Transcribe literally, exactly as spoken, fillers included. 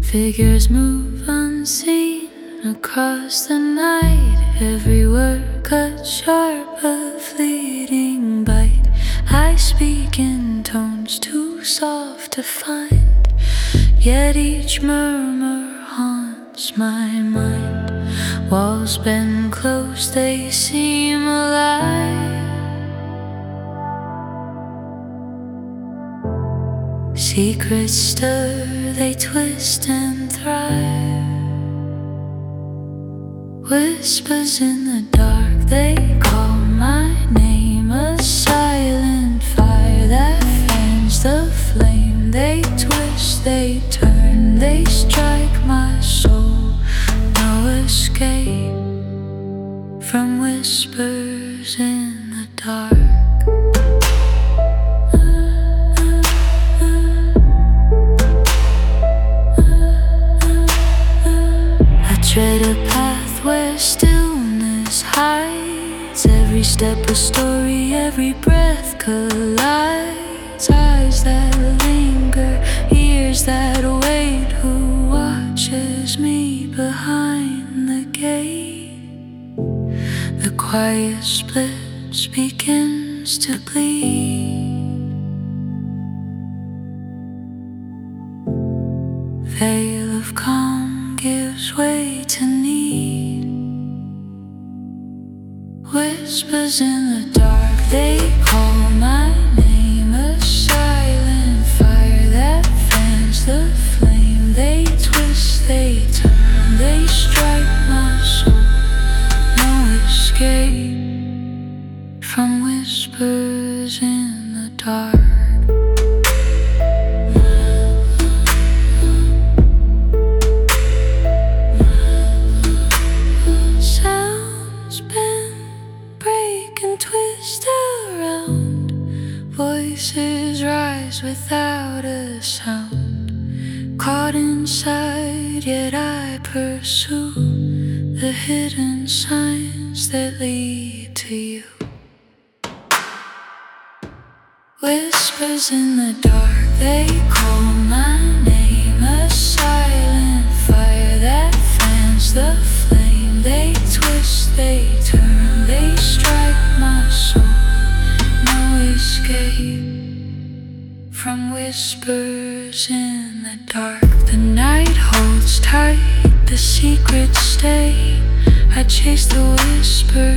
Figures move unseen across the night. Every word cut sharp, a fleeting bite. I speak in tones too soft to find, yet each murmur haunts my mind. Walls bend close, they seem alive. Secrets stir, they twist and thrive. Whispers in the dark, they call my name. A silent fire that fans the flame. They twist, they turn, they strike my soul. No escape from whispers in the dark. Tread a path where stillness hides. Every step a story, every breath collides. Eyes that linger, ears that wait. Who watches me behind the gate? The quiet splits, begins to bleed. Veil of calm gives way to need. Whispers in the dark, they call my name. A silent fire that fans the flame. They twist, they turn, they strike my soul. No escape from whispers in the dark. Twist around, voices rise without a sound. Caught inside, yet I pursue the hidden signs that lead to you. Whispers in the dark, they call my name. A silent fire that fans the flame. They twist, they turn, they strike my soul. No escape from whispers in the dark. The night holds tight, the secrets stay. I chase the whisper